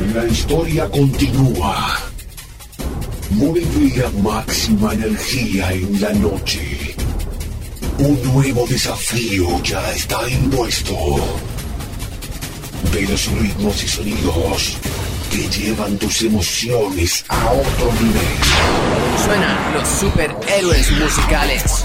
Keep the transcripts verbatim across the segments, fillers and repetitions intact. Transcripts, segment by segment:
La historia continúa. Vuelve a máxima energía en la noche. Un nuevo desafío ya está impuesto. De los ritmos y sonidos que llevan tus emociones a otro nivel. Suenan los superhéroes musicales.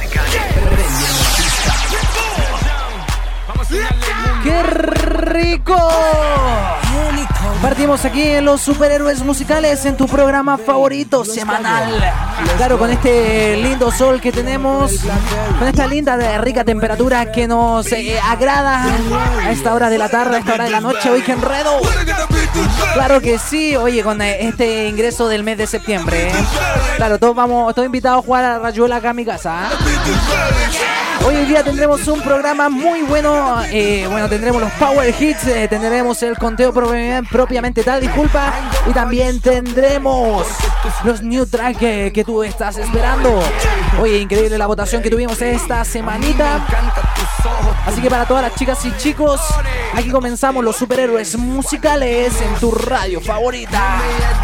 ¡Qué rico! Partimos aquí en los superhéroes musicales en tu programa favorito semanal. Claro, con este lindo sol que tenemos, con esta linda, rica temperatura que nos eh, agrada a esta hora de la tarde, a esta hora de la noche. Hoy que enredo. Claro que sí, oye, con este ingreso del mes de septiembre, ¿eh? Claro, todos vamos, todos invitados a jugar a la rayuela acá a mi casa, ¿eh? Hoy en día tendremos un programa muy bueno, eh, bueno, tendremos los Power Hits, eh, tendremos el conteo propi- propiamente tal, disculpa, y también tendremos los New Track que, que tú estás esperando. Oye, increíble la votación que tuvimos esta semanita. Así que para todas las chicas y chicos, aquí comenzamos los superhéroes musicales en tu radio favorita.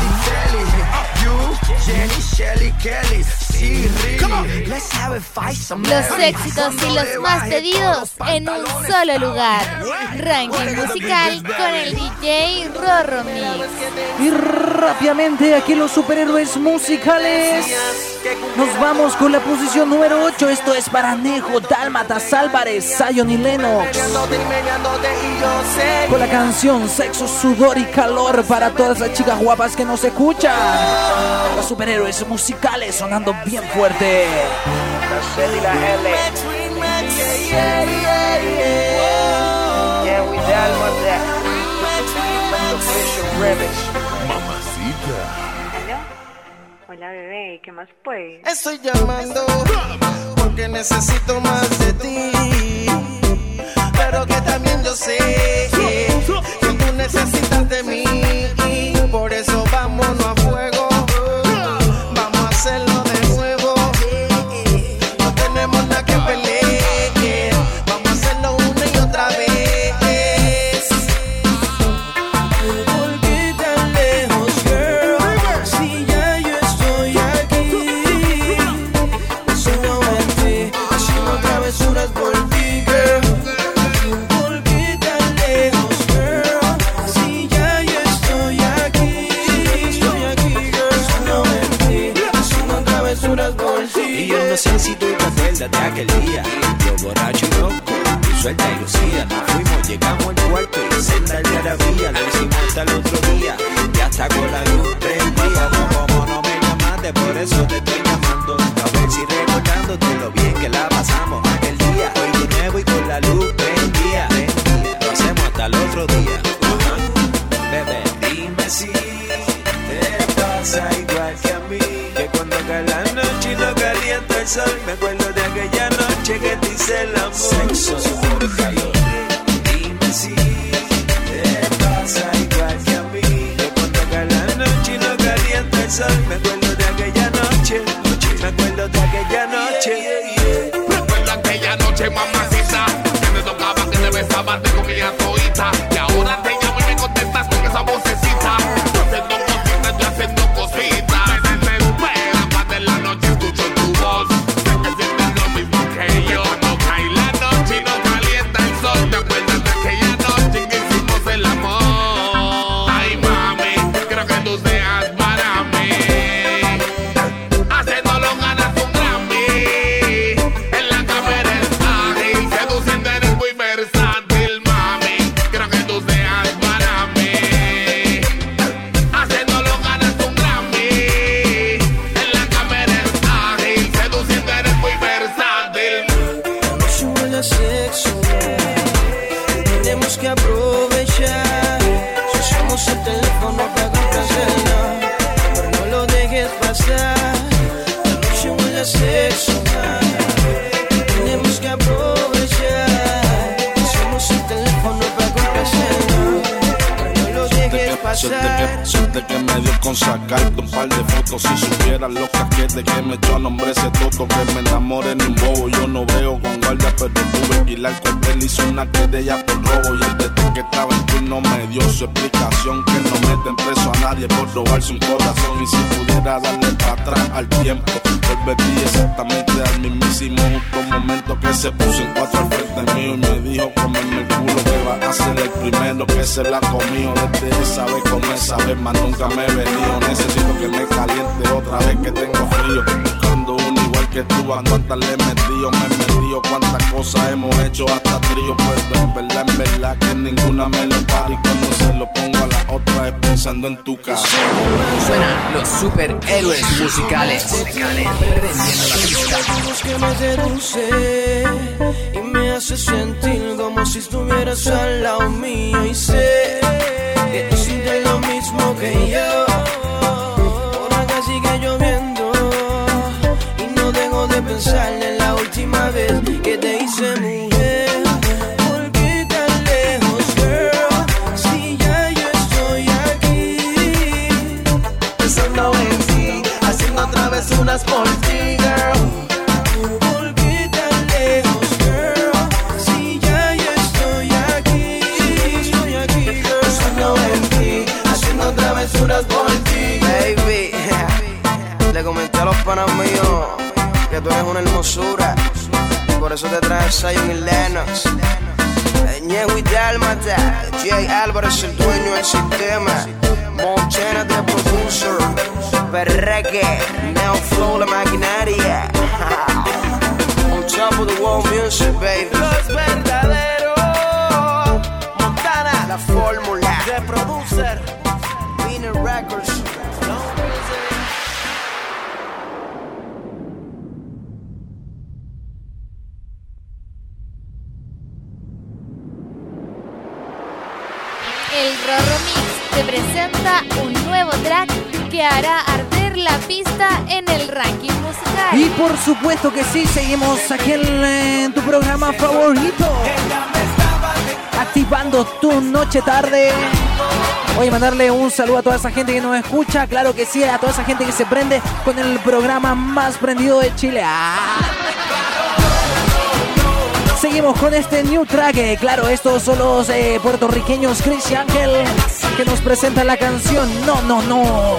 Los éxitos y los más pedidos en un solo lugar. Ranking musical con el D J Rorro Mix. Y rápidamente aquí los superhéroes musicales. Nos vamos con la posición número ocho. Esto es para Nejo, Dálmatas, Álvarez, Zion y Lennox. Con la canción Sexo, Sudor y Calor para todas las chicas guapas que nos escuchan. Los superhéroes musicales sonando bien fuerte. Hola bebé, ¿qué más pues? Estoy llamando porque necesito más de ti, pero que también yo sé que tú necesitas de mí. Por eso vámonos a fuego, vamos a hacerlo de nuevo. No tenemos nada que pelear, vamos a hacerlo una y otra vez. ¿Por qué tan lejos, girl? Si ya yo estoy aquí, solamente haciendo travesuras por ti, girl. ¿Por qué tan lejos, girl? Si ya yo estoy aquí, estoy aquí, girl, solamente haciendo travesuras por ti. Y yo no sé si tú te acuerdas de aquel día, yo borracho y loco, tú suelta y lucía. Nos fuimos, llegamos al cuarto y senda el maravilla. Lo hicimos hasta el otro día, ya está con la luz prendida. Como no me llamaste, por eso te estoy llamando, a ver si recordándote lo bien que la pasamos aquel día. Hoy de nuevo y con la luz prendida, lo hacemos hasta el otro día. Uh-huh. Bebé, dime si te pasa igual que a mí, que cuando cae la noche y no calienta el sol, me acuerdo de aquella noche que te hice el amor. Sexo, sudor y calor. Dime si te pasa igual que a mí, que cuando cae la noche y no calienta el sol, me acuerdo de aquella noche, me acuerdo de aquella noche. Recuerdo aquella noche, mamacita, que me tocaba, que te besaba, te comía todita, y ahora te llamo y me contestas con esa vocecita. Yo haciendo cositas, yo haciendo cositas. Me desespera, más de la noche escucho tu voz. Sé que sientes lo mismo que yo. Cuando cae la noche y no calienta el sol, ¿te acuerdas de aquella noche que hicimos el amor? Ay, mami, creo que tú seas para mí. Haciéndolo ganas un Grammy. En la cámara es ágil, seduciendo eres muy versátil, mami. Creo que tú seas para mí. Haciéndolo ganas un Grammy. En la cámara es ágil, seduciendo eres muy versátil. No huele a sexo, tenemos que aprovechar. Si usamos el teléfono para complacerla, pero no lo dejes pasar. La noche huele a sexo, tenemos que aprovechar. Si usamos el teléfono para complacerla, pero no lo dejes pasar. Suelta que me dio con sacarte un par de fotos. Si supieras lo que de que me echó a nombre ese toto, que me enamoré en un bobo. Yo no veo con guardia, pero tuve que ir al cuartel. Hizo una querella por robo y el detective que estaba en turno me dio su explicación, que no meten preso a nadie por robarse un corazón. Y si pudiera darle para atrás al tiempo, volvería exactamente al mismísimo justo momento que se puso en cuatro al frente mío y me dijo: comerme el culo, que va a ser el primero que se la comió. Desde esa vez con esa vez más nunca me he venido. Necesito que me caliente otra vez que tengo frío. Buscando uno igual que tú, a cuántas le he metido, me he metido, cuántas cosas hemos hecho hasta trío. Pues en verdad, en verdad que ninguna me lo para, y cuando se lo pongo a la otra es pensando en tu casa. Suenan los superhéroes musicales. Prendiendo la pista. Que me seduce y me hace sentir como si estuvieras al lado mío, y sé que tú sientes lo mismo que yo. Por acá sigue lloviendo y no dejo de pensar en la última vez que te hice mujer. ¿Por qué tan lejos, girl? Si ya yo estoy aquí, pensando en ti, haciendo travesuras por ti, girl. Baby, le comenté a los panas míos que tú eres una hermosura, por eso te traje Zion y Lennox. Ñejo y Dálmata, Jay Álvarez el dueño del sistema, Montana the producer, Perreque, Neo Flow la maquinaria. On top of the world music, baby. Los verdaderos, Montana, la fórmula de producer. Records. El Rorro Mix te presenta un nuevo track que hará arder la pista en el ranking musical. Y por supuesto que sí, seguimos aquí en, en tu programa favorito, activando tu noche tarde. Oye, mandarle un saludo a toda esa gente que nos escucha, claro que sí, a toda esa gente que se prende con el programa más prendido de Chile. ¡Ah! Seguimos con este new track, eh, claro, estos son los eh, puertorriqueños Chris y Ángel que nos presentan la canción No, No, No.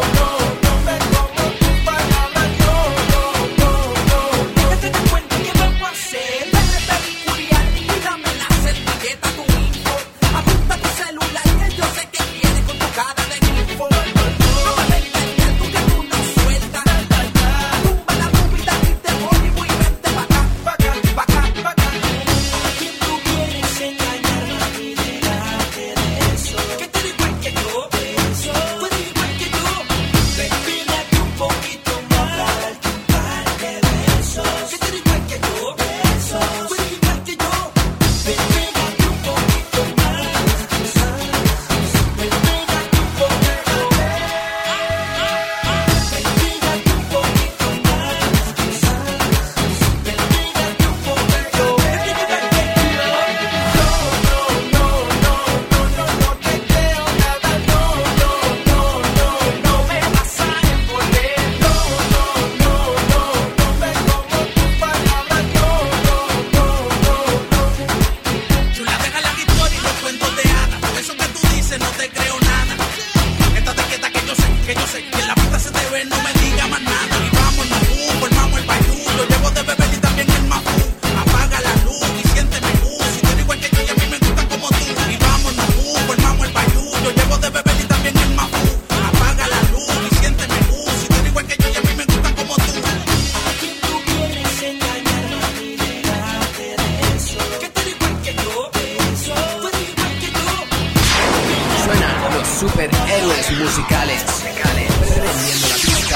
Superhéroes musicales. Prendiendo la pista.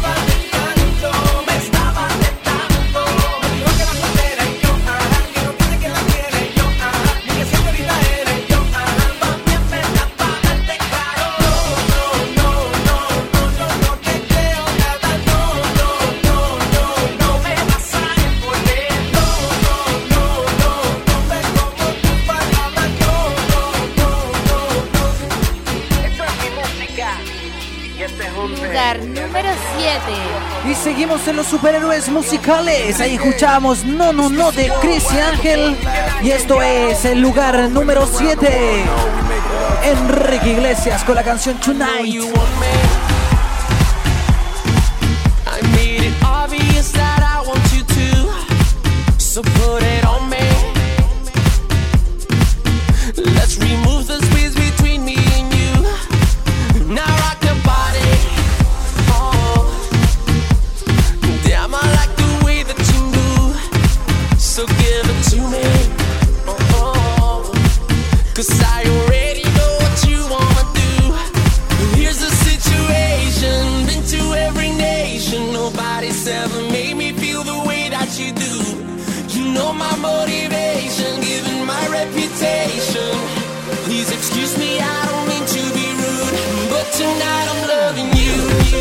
Me estaba tentando, me dijo que la soltera y yo, ah, quiero que Lugar número siete. Y seguimos en los superhéroes musicales. Ahí escuchamos No No No de Chris y Ángel. Y esto es el lugar número siete. Enrique Iglesias con la canción Tonight. So put it on me. Let's remove the space between me and you. Now rock your body. Oh, damn, I like the way that you move. So give it to me. Oh, cause I already know what you wanna do. Here's the situation. Been to every nation. Nobody's ever made me feel the way that you do. You know my motivation, given my reputation. Please excuse me, I don't mean to be rude, but tonight I'm loving you.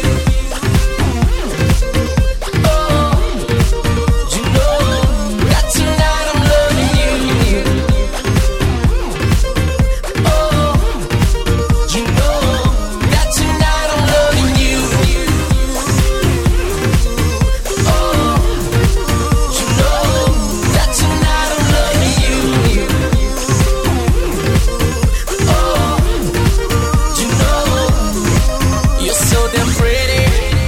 Oh, you know that tonight I'm loving you. Oh, you know that tonight I'm loving you. Oh, you know that tonight I'm loving you. Oh, you know you're so damn pretty.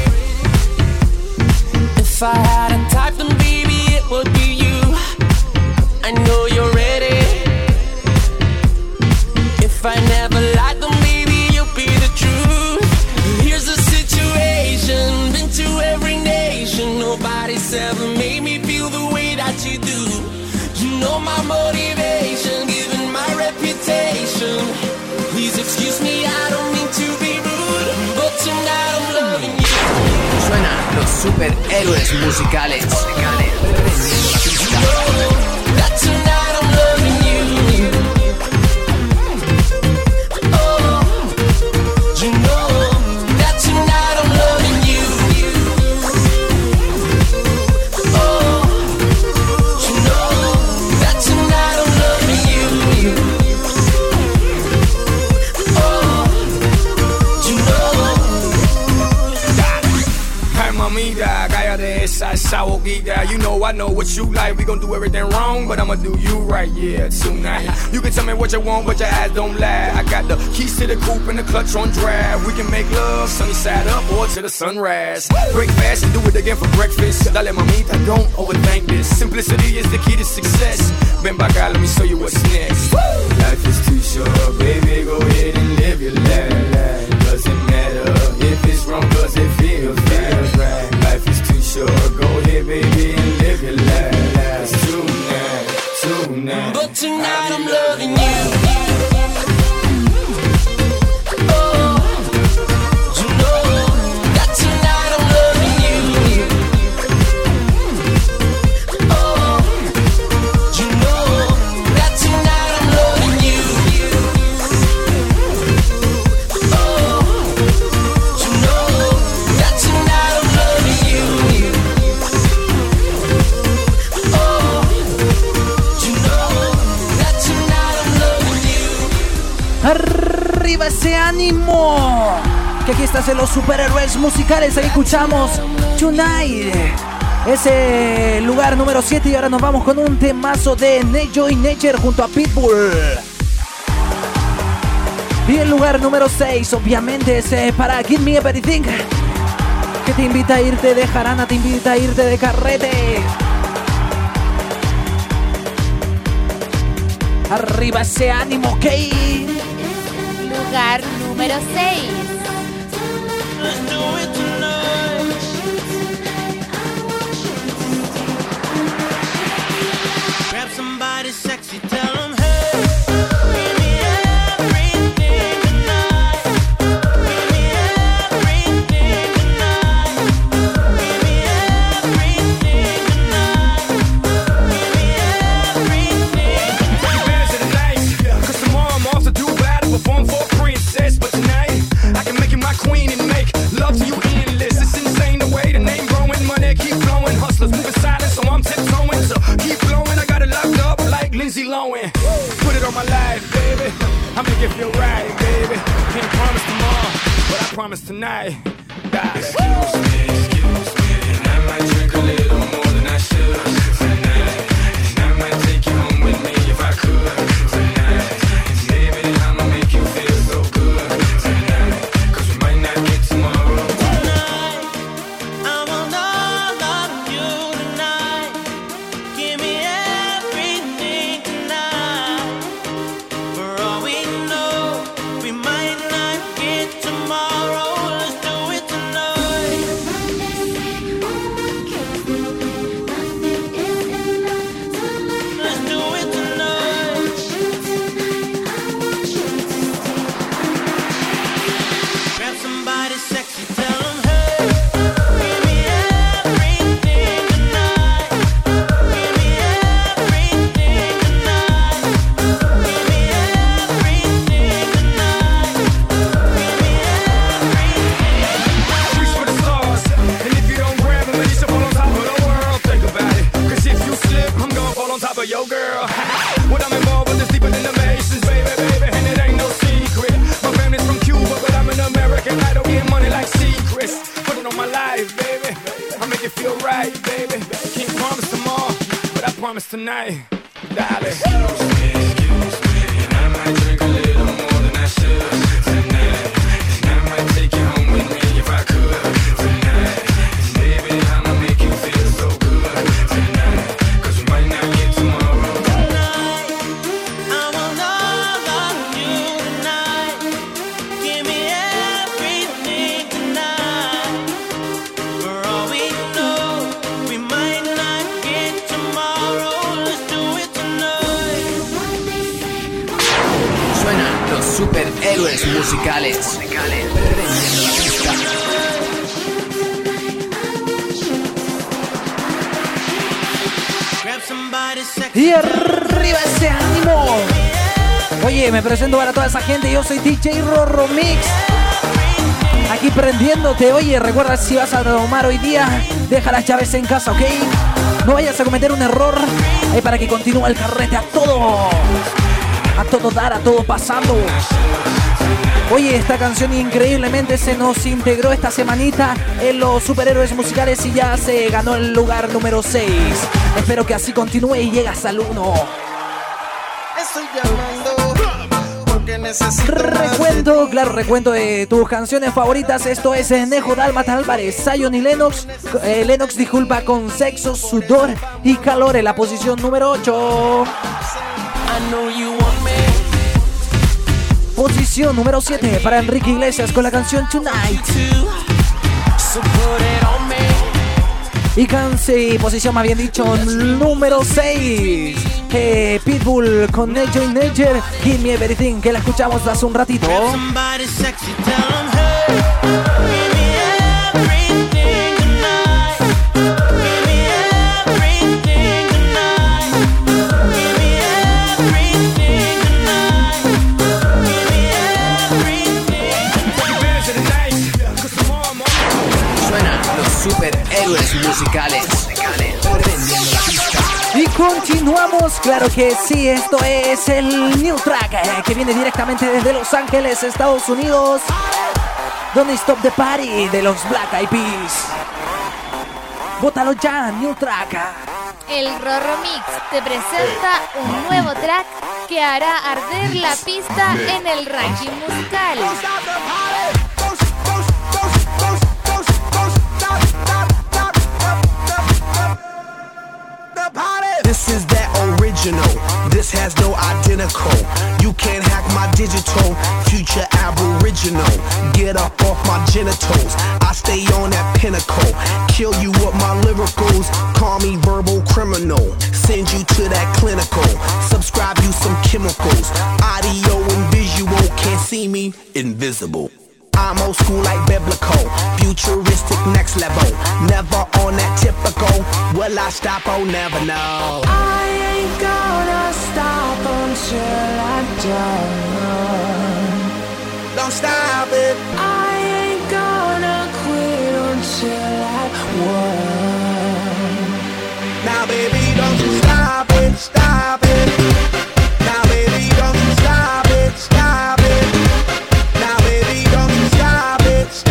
If I had a type, then baby it would be you. I know you're ready. If I never lied, then baby you'll be the truth. Here's the situation. Been to every nation. Nobody's ever made me feel the way that you do. You know my motivation, given my reputation. Please excuse me, I don't mean to be rude, but tonight I'm loving you. Suena los superhéroes musicales. Prendiendo la pista. That tonight I'm loving you. Oh, you know that tonight I'm loving you. Oh, you know that tonight I'm loving you. Oh, you know. Hey, mamita, cállate esa, esa boquita. You know I know what you like. We gon' do everything wrong, but I'ma do you right, yeah, tonight. You can tell me what you want, but your eyes don't lie. I got the keys to the coupe and the clutch on drive. We can make love sunny side up or to the sunrise. Break fast and do it again for breakfast. Dale, mamita, don't overthink this. Simplicity is the key to success. Ven pa' acá, let me show you what's next. Life is too short, baby, go ahead and live your life. Doesn't matter if it's wrong, cause it feels, feels right. Life is too short, go ahead, baby, and live your life. Cause tonight, tonight, But tonight I'm loving you. Oh, you know that tonight I'm loving you. Oh, you know that tonight I'm loving you. Oh, you know that tonight I'm loving you. Oh, you know that tonight I'm loving you. Arriba ese ánimo. Que aquí estás en los superhéroes musicales. Ahí escuchamos Tonight. Ese lugar número siete. Y ahora nos vamos con un temazo de Joy Nature junto a Pitbull. Y el lugar número seis, obviamente, es eh, para Give Me Everything. Que te invita a irte de jarana, te invita a irte de carrete. Arriba ese ánimo, ¿ok? Lugar número seis. Grab somebody sexy, tell them, hey, give me everything tonight. Give me everything tonight. Give me everything tonight. Give me everything. Take advantage of the night, cause tomorrow I'm off to do battle, perform for a princess. But tonight, I can promise tonight. God. Excuse me, excuse me, and I might drink a little more than I should tonight. And I might take you home with me if I could tonight. And baby, I'ma make you feel so good tonight. Cause we might not get tomorrow. Tonight, I want all of you tonight. Give me everything tonight. For all we know, we might not get tomorrow. Let's do it tonight. Let's do it tonight. Grab somebody sexy, tell them, hey, give me everything tonight. Give me everything tonight. Give me everything tonight. Give me everything. Reach for the stars, and if you don't grab them, then you should fall on top of the world. Think about it, cause if you slip, I'm gonna fall on top of your girl. What I'm involved with is deeper than the Masons, baby, baby, and it ain't no secret. My family's from Cuba, but I'm an American. I don't get money like secrets. Put it on my life, baby. I make it feel right, baby. Can't promise tomorrow, but I promise tonight, darling. Excuse me, excuse me, and I might drink a little more than I should tonight. And I might take you home with me if I could tonight. And baby, I'ma make you feel so good tonight. Cause we might not get tomorrow. Tonight, I want all of you tonight. Give me everything tonight. For all we know, we might not get tomorrow. Let's do it tonight. Suenan los superhéroes musicales. Prendiendo la pista. Grab somebody sexy. Y arriba ese ánimo. Oye, me presento para toda esa gente. Yo soy D J Rorro Mix. Aquí prendiéndote. Oye, recuerda, si vas a tomar hoy día, deja las llaves en casa, ¿ok? No vayas a cometer un error. Ahí para que continúe el carrete a todo. A todo dar, a todo pasando. Oye, esta canción increíblemente se nos integró esta semanita en los superhéroes musicales y ya se ganó el lugar número seis. Espero que así continúe y llegas al uno. Estoy llamando porque necesito más de Recuento, ti. claro, recuento de tus canciones favoritas. Esto es Nejo Dálmata Álvarez, Zion y Lennox. Eh, Lennox, disculpa, con Sexo, Sudor y Calor en la posición número ocho. I know you want me. Posición número siete para Enrique Iglesias con la canción Tonight. So put it on me. Y canse, posición más bien dicho, número seis. Eh, Pitbull con Nature in Nature, Give Me Everything, que la escuchamos hace un ratito. Grab somebody sexy, tell them, hey, give me everything tonight. Give me everything tonight. Give me everything tonight. Give me everything. Take advantage of the night, cause tomorrow I'm on. Suenan los superhéroes musicales. Prendiendo la pista. Y continuamos, claro que sí, esto es el New Track, eh, que viene directamente desde Los Ángeles, Estados Unidos. Don't Stop the Party de los Black Eyed Peas. Bótalo ya, New Track. El Rorro Mix te presenta un nuevo track que hará arder la pista en el ranking musical. This is that original. This has no identical. You can't hack my digital. Future aboriginal. Get up off my genitals. I stay on that pinnacle. Kill you with my lyricals. Call me verbal criminal. Send you to that clinical. Subscribe you some chemicals. Audio and visual. Can't see me. Invisible. I'm old school like biblical, futuristic next level. Never on that typical. Will I stop? Oh, never know. I ain't gonna stop until I'm done. Don't stop it. I ain't gonna quit until I won. Now, baby, don't you stop it, stop it. Now, baby, don't you stop it, stop it. Now, baby, don't you stop it.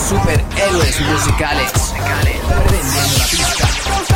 superhéroes musicales. Prendiendo la pista.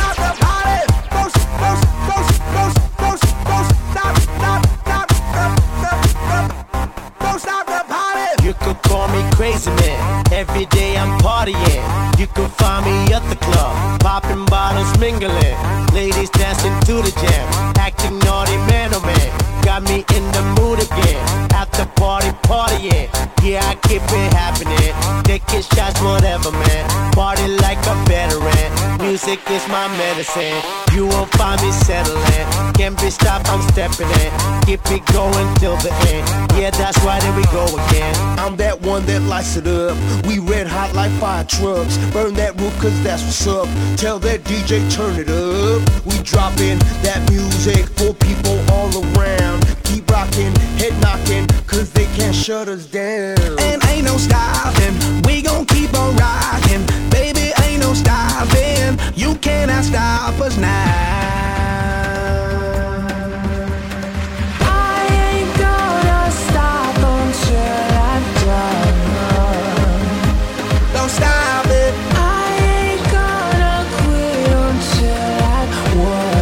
You could call me crazy man. Every day I'm partying. You could find me at the club, popping bottles, mingling. Ladies dancing to the jam, acting naughty man, oh man. Got me in the mood again. After party, partying. Yeah, I keep it happening. Taking shots, whatever, man. Party like a veteran. Music is my medicine. You won't find me settling. Can't be stopped, I'm stepping in. Keep it going till the end. Yeah, that's why there we go again. I'm that one that lights it up. We red hot like fire trucks. Burn that roof cause that's what's up. Tell that D J turn it up. We dropping that music for people all around. Keep rocking, head knocking, cause they can't shut us down. And ain't no stopping, we gon' keep on rocking. Baby, ain't no stopping, you cannot stop us now. I ain't gonna stop until I'm done. Don't stop it. I ain't gonna quit until I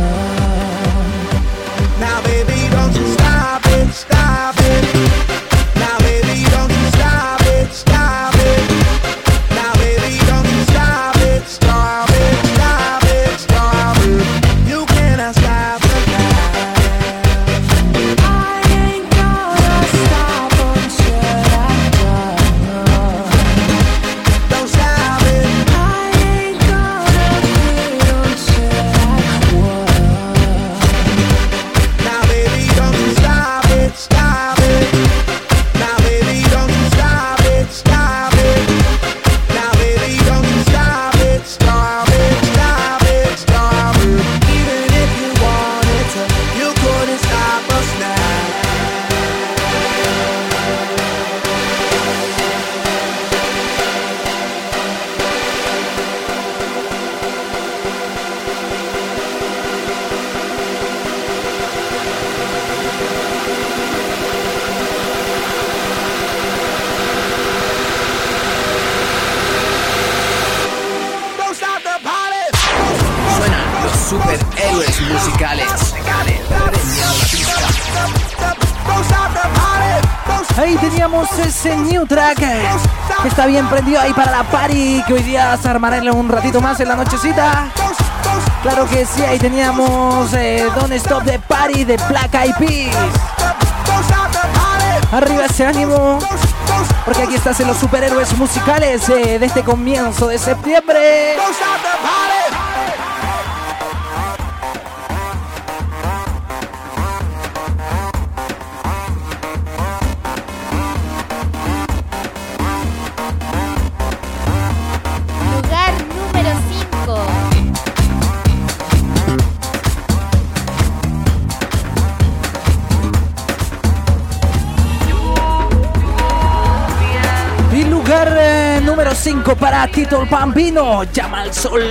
won. Now baby, don't you stop it, stop it. Now baby, don't you stop it, stop it. Now baby, don't you stop it, stop it, stop it, stop it. You cannot stop it now. I ain't gonna stop until I'm done. Don't stop it. I ain't gonna quit until I won. Now baby, don't you stop it, stop it. Now baby, don't you stop it, stop it. Now baby, don't you stop it, stop it, stop it, stop it. Even if you wanted to, you couldn't stop us now. Don't stop the party. Suenan los superhéroes musicales. Prendiendo la pista. Don't stop the party. Ahí teníamos ese new track que está bien prendido ahí para la party que hoy día se armará en un ratito más en la nochecita. Claro que sí, ahí teníamos eh, Don't Stop the Party de Black Eyed Peas. Arriba ese ánimo, porque aquí estás en los superhéroes musicales eh, de este comienzo de septiembre. Lugar número cinco. Y lugar eh, número cinco para Tito el Bambino, Llama al Sol.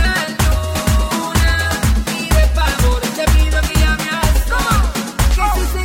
Que si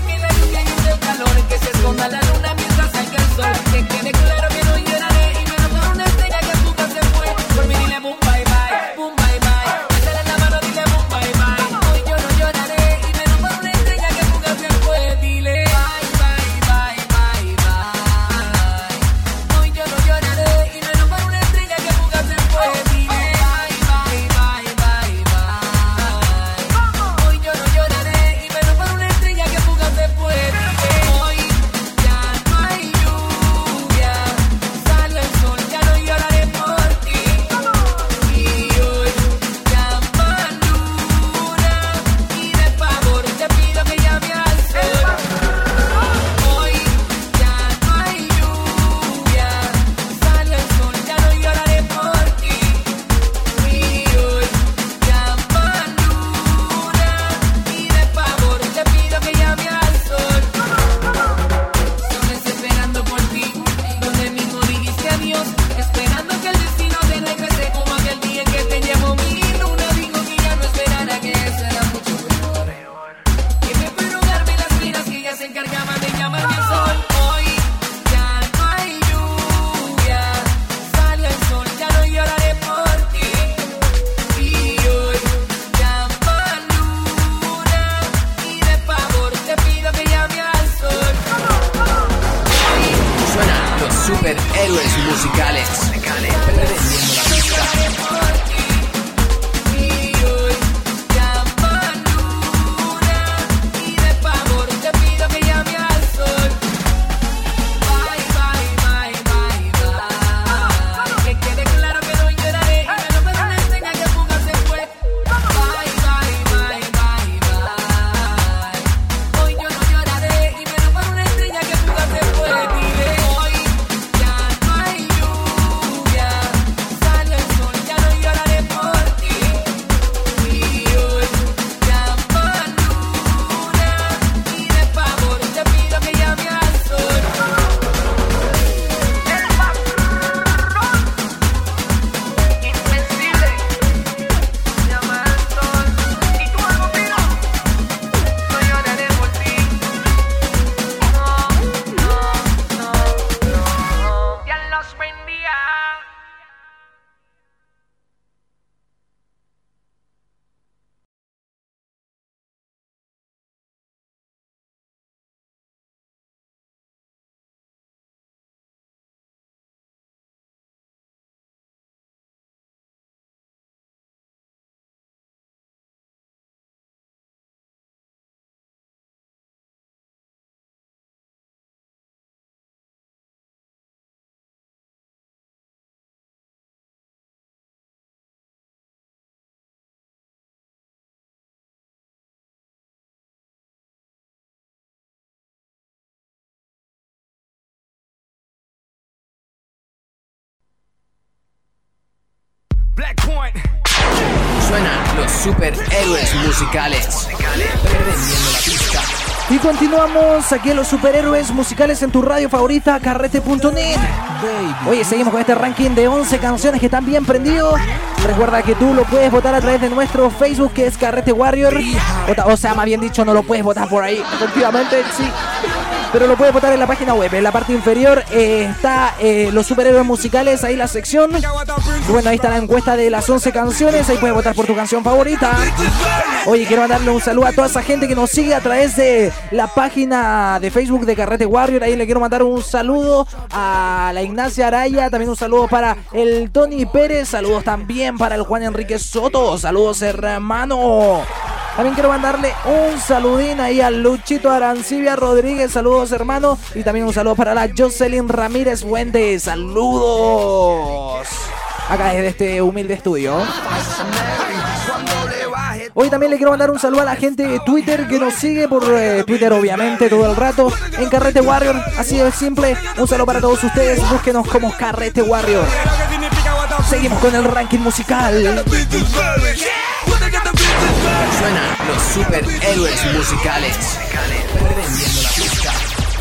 Suenan los superhéroes musicales. Prendiendo la pista. Y continuamos aquí en los superhéroes musicales en tu radio favorita, carrete punto net. Oye, seguimos con este ranking de once canciones que están bien prendidos. Recuerda que tú lo puedes votar a través de nuestro Facebook, que es Carrete Warrior. O sea, más bien dicho, no lo puedes votar por ahí. Efectivamente, sí. Pero lo puedes votar en la página web. En la parte inferior eh, está eh, los superhéroes musicales, ahí la sección. Y bueno, ahí está la encuesta de las once canciones. Ahí puedes votar por tu canción favorita. Oye, quiero mandarle un saludo a toda esa gente que nos sigue a través de la página de Facebook de Carrete Warrior. Ahí le quiero mandar un saludo a la Ignacia Araya. También un saludo para el Tony Pérez. Saludos también para el Juan Enrique Soto. Saludos, hermano. También quiero mandarle un saludín ahí a Luchito Arancibia Rodríguez. Saludos, hermano. Y también un saludo para la Jocelyn Ramírez Fuente. Saludos. Acá desde este humilde estudio. Hoy también le quiero mandar un saludo a la gente de Twitter que nos sigue por eh, Twitter, obviamente, todo el rato en Carrete Warrior. Así de simple. Un saludo para todos ustedes. Búsquenos como Carrete Warrior. Seguimos con el ranking musical. Suenan los superhéroes musicales. Prendiendo la pista.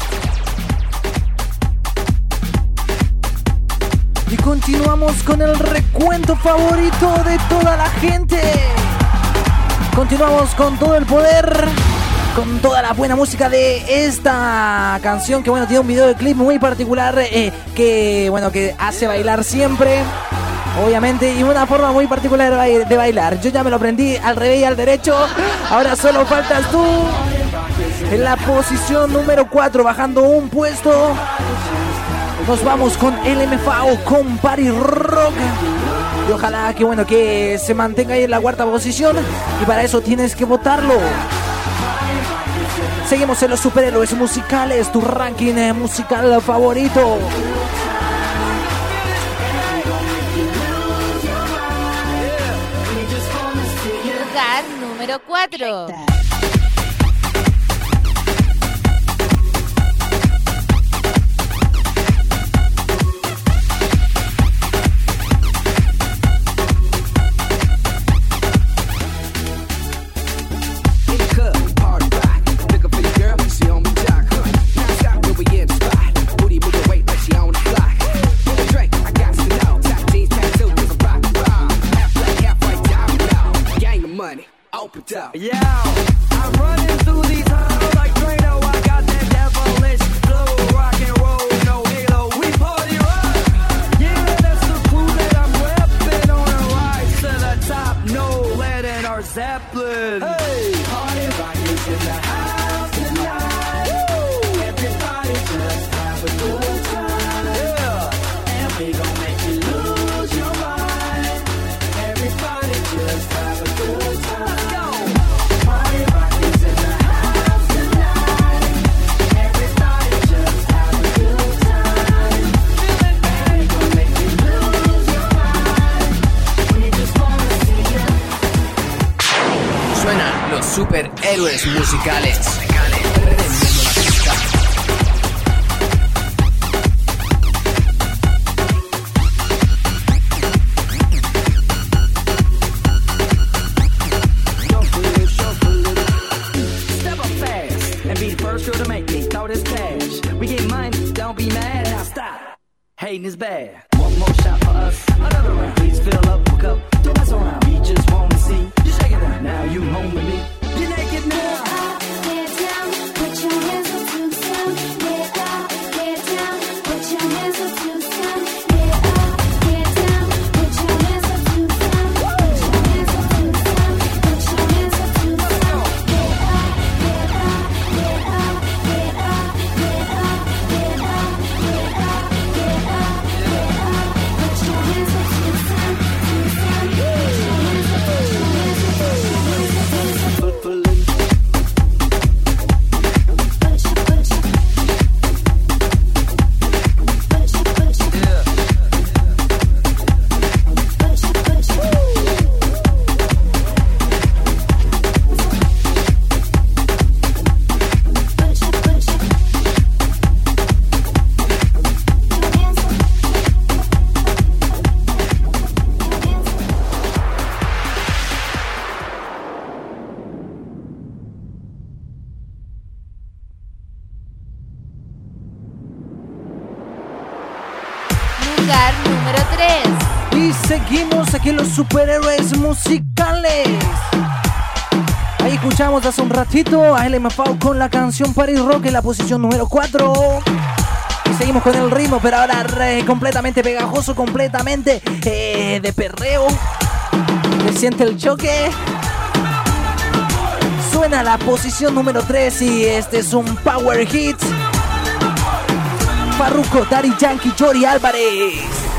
Y continuamos con el recuento favorito de toda la gente. Continuamos con todo el poder, con toda la buena música de esta canción que, bueno, tiene un videoclip muy particular eh, que, bueno, que hace bailar siempre, obviamente, y una forma muy particular de bailar. Yo ya me lo aprendí al revés y al derecho. Ahora solo faltas tú. En la posición número cuatro, bajando un puesto, nos vamos con L M F A O con Party Rock. Y ojalá que, bueno, que se mantenga ahí en la cuarta posición. Y para eso tienes que votarlo. Seguimos en los superhéroes musicales, tu ranking musical favorito. Lugar número cuatro. Yeah, I'm running through these halls like Drano. I got that devilish flow, rock and roll, no halo. We party rock. Yeah, that's the clue that I'm repping on a rise to the top. No lead in our Zeppelin. Hey, party rock is in the house tonight. Woo! Everybody just have a good time. Yeah, and we gon' make you lose your mind. Everybody just have a good time. Suenan los superhéroes musicales. Prendiendo la pista. Step up fast and be the first girl to make me throw this cash. We get money, don't be mad. Now stop. Hating is bad. One more shot for us, another round. Please fill up a cup, don't mess around. We just wanna see you shake it out. Now you home with me. You're naked now. Get down, put your hands up to the sound. Get up, get down, put your hands up to the sound. Get up, get down, put your hands up to the sound. Put your hands up to the sound. Put your hands up to the sound. Get up, get up, get up, get up, get up, get up, get up, get up, get up. Put your hands up to the sound, to the sound. tres. Y seguimos aquí en los superhéroes musicales. Ahí escuchamos hace un ratito a L M F A U con la canción Party Rock en la posición número cuatro. Y seguimos con el ritmo, pero ahora re, completamente pegajoso, completamente eh, de perreo. Se siente el choque. Suena la posición número tres y este es un power hit. Farruko, Daddy Yankee, Jory Álvarez.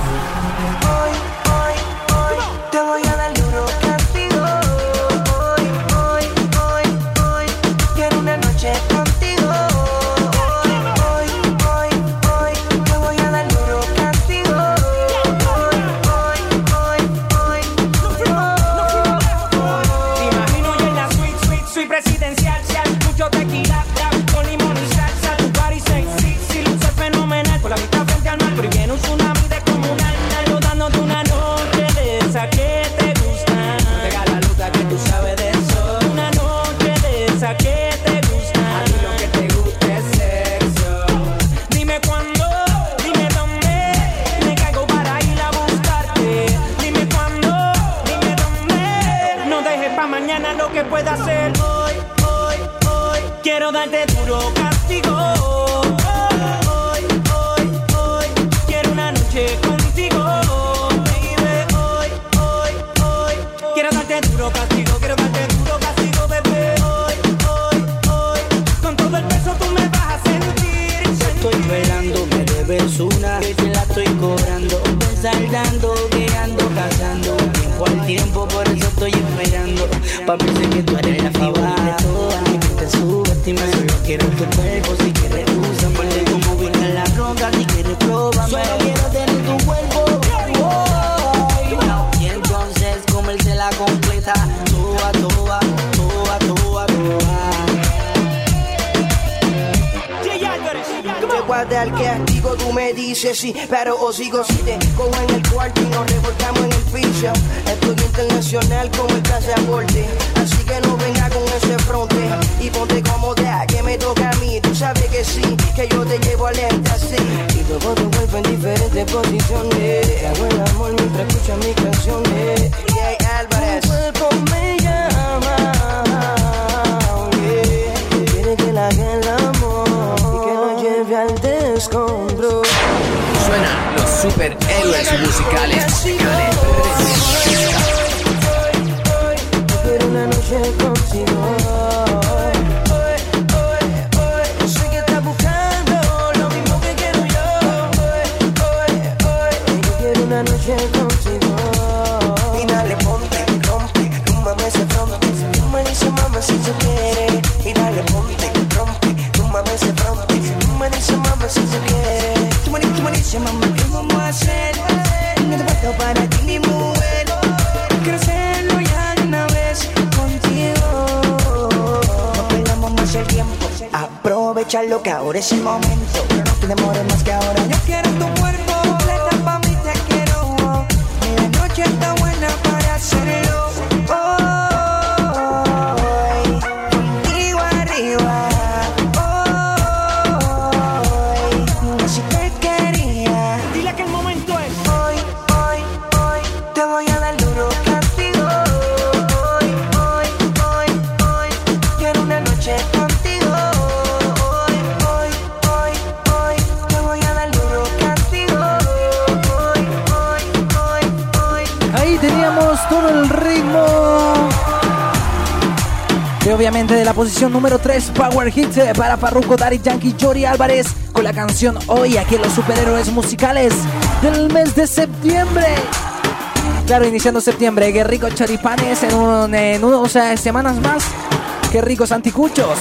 Te voy a dar duro castigo. Hoy, hoy, hoy, hoy. Quiero una noche contigo. Hoy, hoy, hoy, hoy. Te voy a dar duro castigo. Hoy, hoy, hoy, hoy. Te imagino yo en la suite, suite, suite presidencial. Mucho tequila, con limón y salsa. Tu body sexy, si luce fenomenal. Por la vista frente al mar, pero viene un tsunami descomunal. Yo dándote una noche de esa que te gusta. Pega la luta que tú sabes de eso. Una noche de esa que te gusta. A ti lo que te gusta es sexo. Dime cuándo, dime dónde. Me caigo para ir a buscarte. Dime cuándo, dime dónde. No dejes pa' mañana lo que pueda hacer. Hoy, hoy, hoy. Quiero darte duro castigo. Hoy, hoy, hoy. Quiero una noche contigo. Quiero darte duro castigo, quiero darte duro castigo, bebé. Hoy, hoy, hoy. Con todo el peso tú me vas a sentir. Estoy velando, me debes una. Que te la estoy cobrando. Saldando, guiando, cazando. Tiempo al tiempo, por eso estoy esperando. Papi, sé que tú eres la favorita de todas. Que te subestima, solo quiero tu cuerpo. Si quieres, úsame. Porque como viene la roca, si quieres, pruébame. Solo quiero tener tu cuerpo. Y entonces comérsela completa, toa, toa, toa, toa, toa. Te voy a dar castigo, tú me dices sí, pero o sigo si te cojo en el cuarto y nos revolcamos en el piso. Estoy internacional como el pasaporte, así que no venga con ese fronte. Y ponte cómoda, que me toca a mí, tú sabes que sí, que yo te llevo lenta, sí. Y todo tu cuerpo en diferentes posiciones. Te hago el amor mientras escuchas mis canciones. Yeah, Álvarez. Tu cuerpo me llama, yeah. Quiere que la haga el amor y que lo lleve al descontrol. Suenan los superhéroes musicales. Quiero una noche contigo. Yo sé que estás buscando lo mismo que quiero yo. Yo quiero una noche contigo. Y dale, ponte, rompe, túmbame ese fronte. Tú me dices, mamá, si se quiere. Y dale, ponte, rompe, túmbame ese fronte. Tú me dices, mamá, si se quiere. Tú me dices, tú me dices, mamá, ¿qué vamos a hacer? No te falta para ti ni mujer. Quiero hacerlo ya de una vez contigo. No perdamos más el tiempo. Aprovechalo que ahora es el momento. No te demores más que ahora. Yo quiero tu cuerpo completa, pa' mí te quiero. La noche está buena para hacerlo. Hoy, contigo arriba. Hoy, así te quería. Dile que el momento es hoy, hoy, hoy. Te voy a dar duro castigo. Hoy, hoy, hoy, hoy. Quiero una noche contigo. Hoy, hoy, hoy, hoy. Te voy a dar duro castigo. Hoy, hoy, hoy, hoy. Ahí teníamos todo el ritmo. Y obviamente de la posición número tres, Power Hits eh, para Farruko, Daddy Yankee, Jory Álvarez con la canción Hoy, aquí en los superhéroes musicales del mes de septiembre. Claro, iniciando septiembre, qué rico choripanes en, un, en unas eh, semanas más. Qué ricos anticuchos.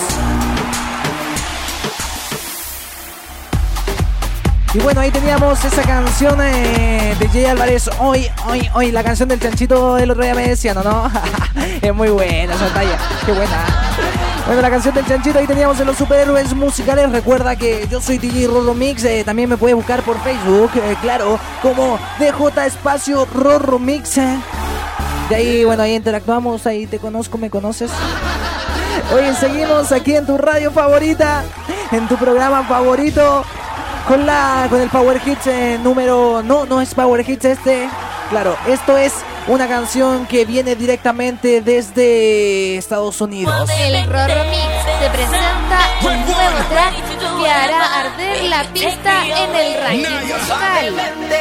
Y bueno, ahí teníamos esa canción eh, de Jay Álvarez, hoy, hoy, hoy, la canción del chanchito el otro día me decían, ¿no? no? Es muy buena esa talla, qué buena. Bueno, la canción del chanchito ahí teníamos en los superhéroes musicales. Recuerda que yo soy D J Rorro Mix, eh, también me puedes buscar por Facebook, eh, claro, como D J Espacio Rorro Mix. Eh. De ahí, bueno, ahí interactuamos, ahí te conozco, me conoces. Hoy seguimos aquí en tu radio favorita, en tu programa favorito. con la con el Power Hits eh, número... No, no es Power Hits este. Claro, esto es una canción que viene directamente desde Estados Unidos. El Rorro Mix te presenta un nuevo track que hará arder la pista en el ranking musical.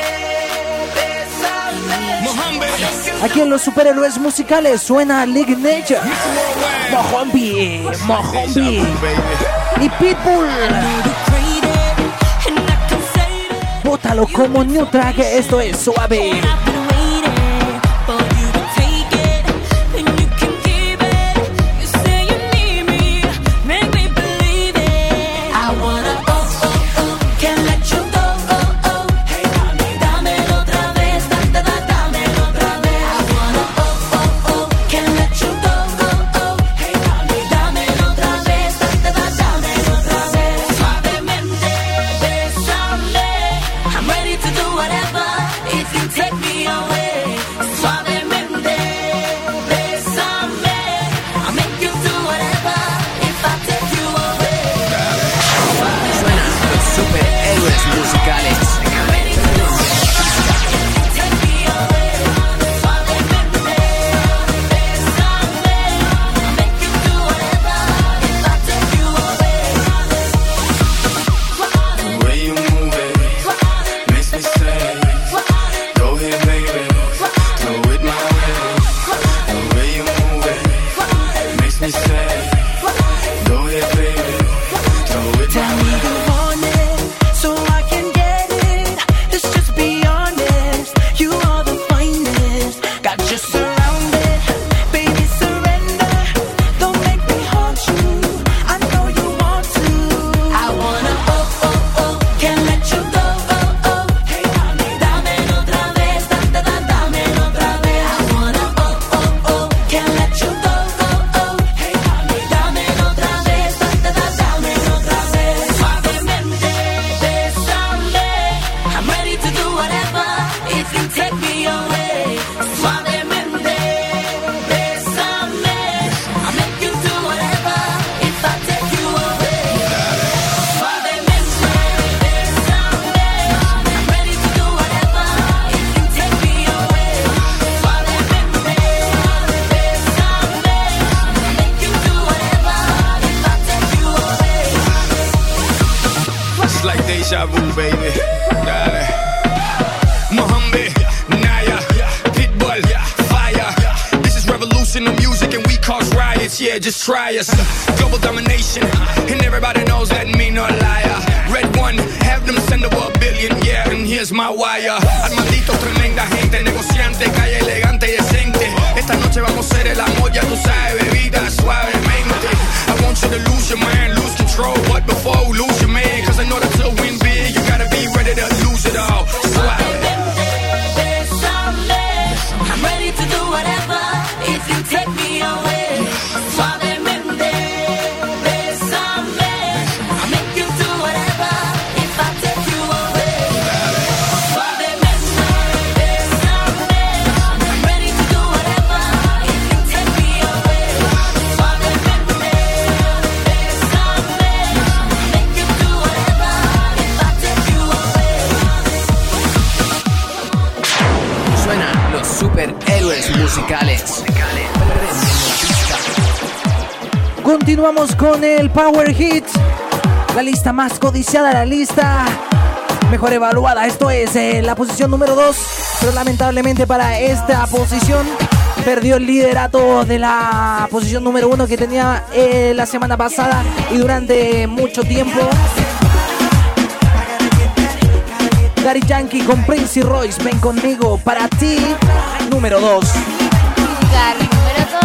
Aquí en los superhéroes musicales suena League Nature, Mohombi, Mohombi y Pitbull. Bótalo como new track, esto es Suave. Deja vu, baby. Dale. Mohammed, Naya, Pitbull, fire. This is revolution of music and we cause riots. Yeah, just try us. Global domination, and everybody knows that me no liar. Red one, have them send over a billion. Yeah, and here's my wire. Al maldito, tremenda gente, negociante, calle elegante y decente. Esta noche vamos a hacer el amor, ya tú sabes, bebida suavemente. I want you to lose your mind, lose control, but before you lose your man, cause I know that to win big, you gotta be ready to lose it all. Suave. I'm ready to do whatever if you take me away. Suavemente, bésame. I'll make you do whatever if I take you away. Suavemente, bésame. I'm ready to do whatever if you take me away. Suavemente, bésame. I'll make you do whatever if I take you away. Suenan los superhéroes musicales. Continuamos con el Power Hit, la lista más codiciada, la lista mejor evaluada. Esto es eh, la posición número dos, pero lamentablemente para esta posición perdió el liderato de la posición número uno que tenía eh, la semana pasada y durante mucho tiempo. Daddy Yankee con Prince y Royce, ven conmigo, para ti, número dos. Lugar número dos.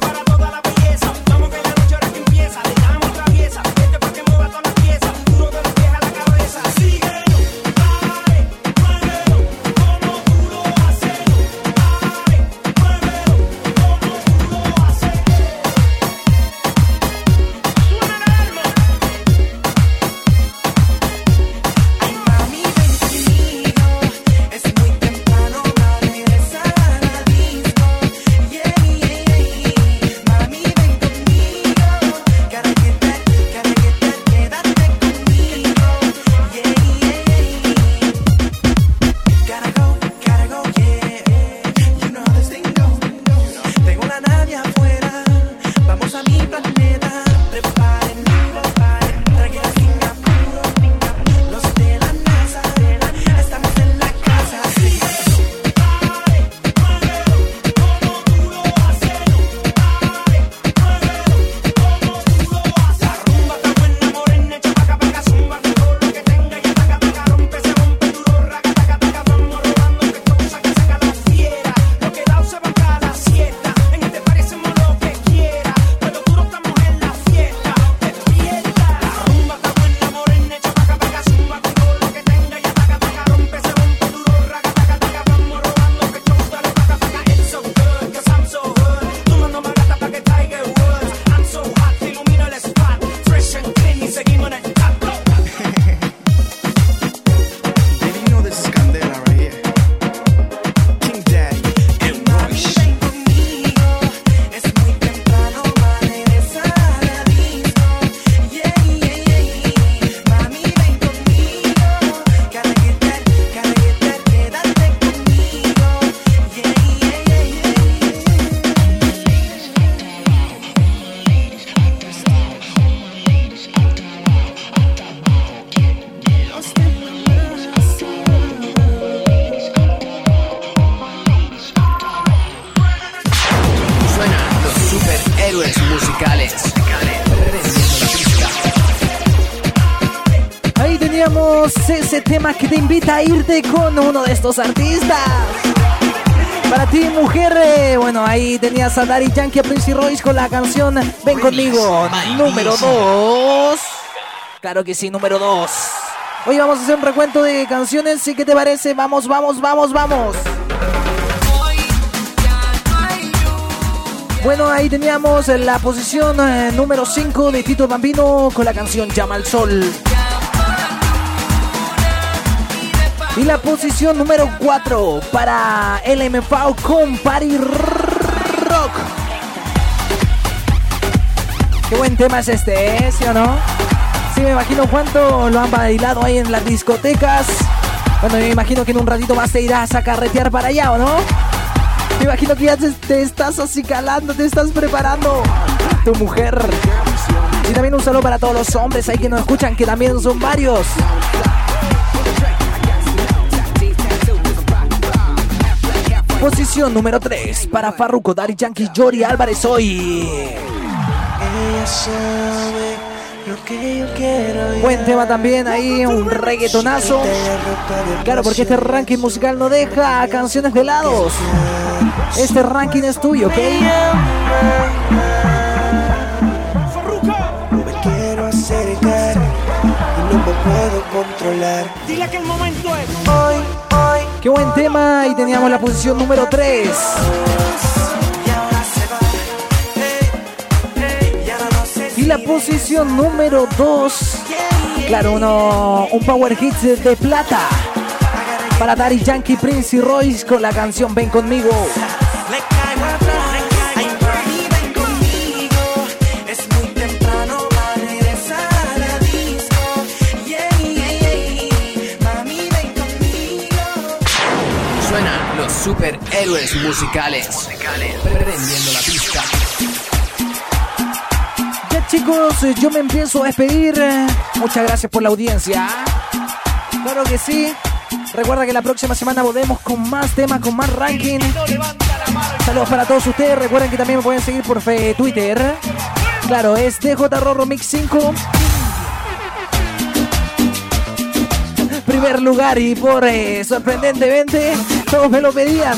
Vamos que la noche ahora que empieza, dejamos otra pieza, vete pa' que mueva toda la pieza, duro de teníamos ese tema que te invita a irte con uno de estos artistas. Para ti, mujer, eh, bueno, ahí tenías a Daddy Yankee, a Prince Royce con la canción Ven Conmigo, número dos. Claro que sí, número dos. Hoy vamos a hacer un recuento de canciones, ¿y qué te parece? Vamos, vamos, vamos, vamos. Bueno, ahí teníamos la posición eh, número cinco de Tito Bambino con la canción Llama al Sol. Y la posición número cuatro para L M F A O con Party Rock. Qué buen tema es este, ¿eh? ¿Sí o no? Sí, me imagino cuánto lo han bailado ahí en las discotecas. Bueno, me imagino que en un ratito más te irás a carretear para allá, ¿o no? Me imagino que ya te, te estás acicalando, te estás preparando. Tu mujer. Y también un saludo para todos los hombres ahí que nos escuchan, que también son varios. Posición número tres para Farruko, Daddy Yankee, Yori Álvarez hoy. Ella sabe lo que yo quiero. Buen tema también ahí, un reggaetonazo. Claro, porque este ranking musical no deja canciones de lados. Este ranking es tuyo, ¿ok? Me quiero acercar y no me puedo controlar. Dile que el momento es hoy, hoy. Qué buen tema, y teníamos la posición número tres. Y la posición número dos. Claro, uno, un power hit de plata para Daddy Yankee, Prince y Royce con la canción Ven Conmigo. Superhéroes musicales. Prendiendo la pista. Ya, chicos, yo me empiezo a despedir. Muchas gracias por la audiencia. Claro que sí. Recuerda que la próxima semana volvemos con más temas, con más ranking. Saludos para todos ustedes. Recuerden que también me pueden seguir por Twitter. Claro, es D J Rorro Mix cinco. Primer lugar, y por eh, sorprendentemente todos me lo pedían.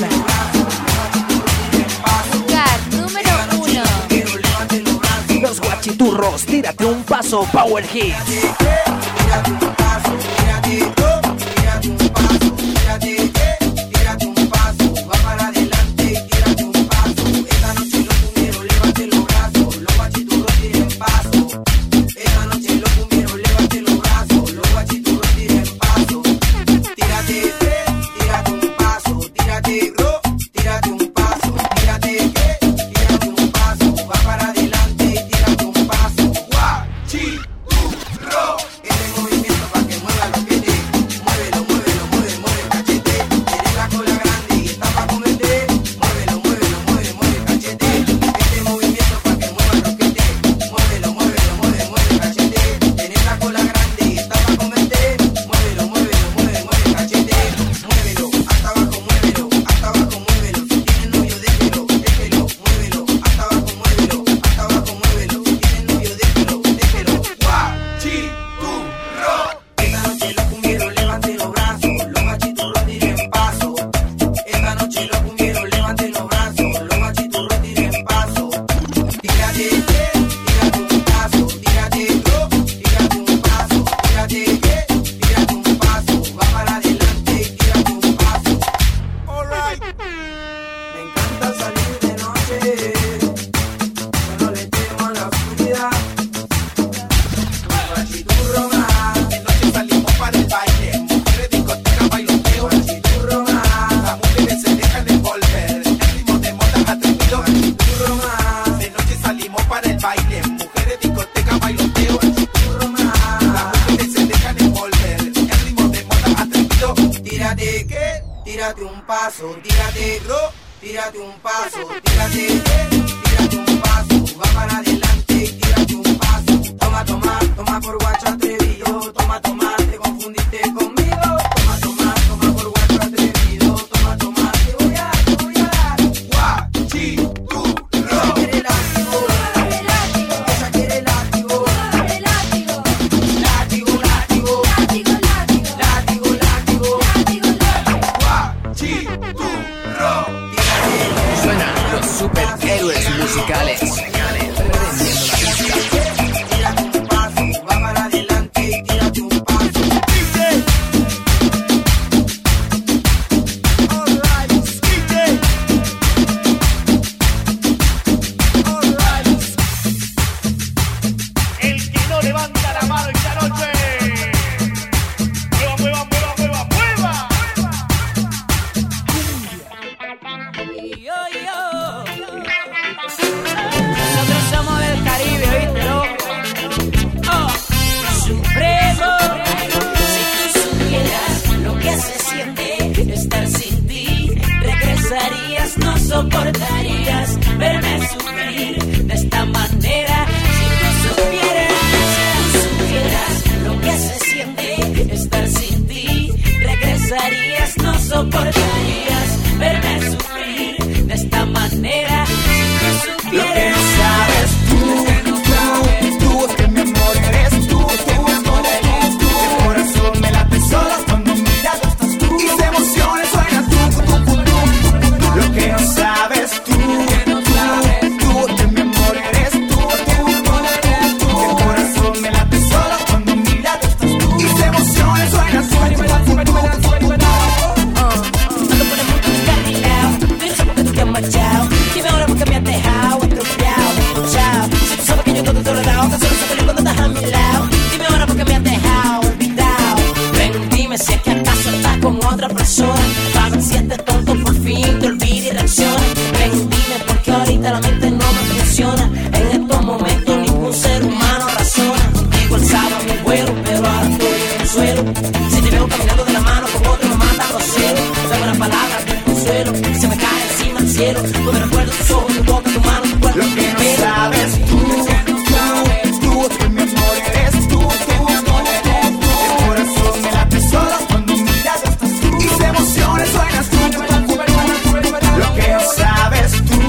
Lugar número uno. Los Guachiturros, tírate un paso, Power Hit. Tírate un paso, tírate, tírate un paso, tírate, tírate un paso, va para adelante, tírate un paso. Esta noche los cumbieros, levante los brazos, los guachiturros tiren paso. Esta noche los cumbieros, levante los brazos, los guachiturros tiren paso. Tírate, tírate un paso, tírate, tírate un paso, tírate, tírate un paso, va para adelante, tírate un paso. Guachiturro. Este movimiento pa' que mueva los pies, muévelo, muévelo, mueve, mueve el cachete. Tienes la cola grande y está pa' comerte, muévelo, muévelo, mueve, mueve el cachete. Este movimiento pa' que mueva los pies, muévelo, muévelo, mueve, mueve el cachete. Tienes la cola grande y está pa' comerte, muévelo, muévelo, mueve, mueve el cachete. Muévelo, hasta abajo, muévelo, hasta abajo, muévelo. Si tienes novio, déjelo, déjelo, muévelo, hasta abajo, muévelo, hasta abajo, muévelo. Si tienes novio, déjelo, déjelo. Guachiturro. Esta noche los cumbieros levanten los brazos, los guachiturros tiren paso. Esta noche los cumbieros levanten los brazos, los guachiturros tiren paso. Tírate, tírate un paso, tírate, tírate un paso, tírate, tírate un paso, va para adelante, tírate un paso. Alright. Me encanta salir de noche, yo no le temo a la oscuridad. Guachiturro más, de noche salimos para el baile, mujeres discoteca, bailoteo. Guachiturro más, las mujeres se dejan envolver, el ritmo de moda atrevido. Guachiturro más, de noche salimos para el baile, mujeres discoteca, bailoteo. Guachiturro más, las mujeres se dejan envolver, el ritmo de moda atrevido. Tírate, ¿qué? Tírate un paso, tírate, tírate un paso, tírate, tírate un paso, va para adelante, tírate un paso. Toma, toma, toma por guacho atrevido, toma, toma, te confundiste conmigo. Toma, toma, toma por guacho atrevido, toma, toma, te voy a, te voy a dar. Guachiturro. Ella quiere látigo, ella quiere látigo, látigo, látigo, látigo, látigo. Si te veo caminando de la mano con otro me manda los celos. Dame una palabra de consuelo, se me cae encima el cielo. Cuando recuerdo tus ojos, tu boca, tu mano, tu cuerpo. Lo que no sabes tú, tú, que mi amor eres tú, que mi amor eres tú. El corazón me late solo cuando miras estás tú. Y se emociones suenas tú. Lo que no sabes tú,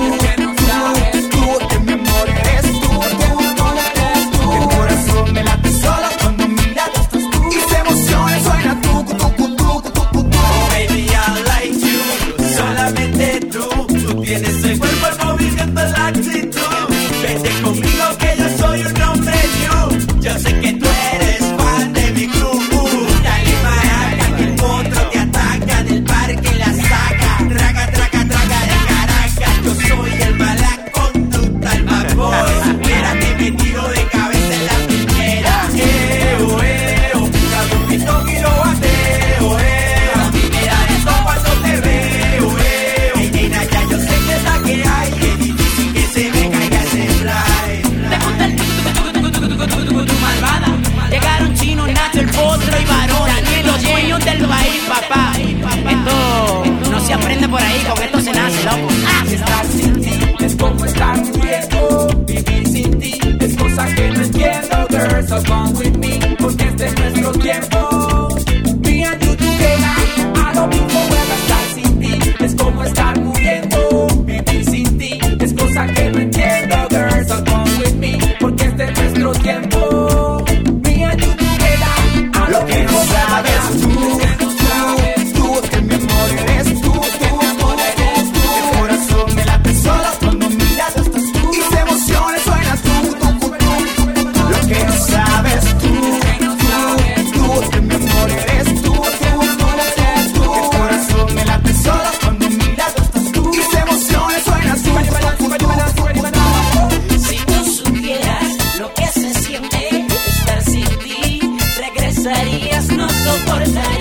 tú, que mi amor eres tú, que mi amor eres tú. El corazón me late solo cuando miras estás tú. Y se emociones suenas tú, tú, tú, tú, tú, tú, tú. Baby, I like you, solamente tú. Tú tienes el cuerpo, el movimiento, la actitud. Vete conmigo que yo soy un hombre new. Yo sé que tú eres fan de mi club. Dale maraca que el potro te ataca. Del parque la saca. Traga, traga, traga de Caracas. Yo soy el mala conducta, el bad boy. Espérate, me tiro de cabeza en la primera. Eo, eo, dame un pitón y lo bateo, eo. La primera vez cuando te veo, eo. Ey, nena, ya yo sé que es la que hay. Es difícil que se me caiga ese fly. Te gusta el tu malvada. Llegaron Chino, Nacho, el Potro y Varón. Y los dueños del país, papá. Esto no se aprende por ahí, con esto se nace, loco. Ah, Estar sin ti es como estar muriendo. Vivir sin ti es cosa que no entiendo. Girl, so come with me, porque este es nuestro tiempo. Me and you together, I don't think forever. Estar sin ti es como estar muriendo. Vivir sin ti es cosa que no entiendo. Girl, so come with me, porque este es nuestro tiempo. Me and you together, I Lo don't que think no forever. sabes tú, tú, tú, que mi amor eres tú, que mi amor eres tú. El corazón me late solo cuando miras estás tú. Y se emociones suenas tú, tú, tú, tú. Lo que no sabes tú, tú, tú, que mi amor eres tú, que mi amor eres tú. El corazón me late solo cuando miras estás tú. Y se emociones suenas tú, tú, tú, tú. Si tú supieras lo que se siente estar sin ti, regresarías, no soportarías.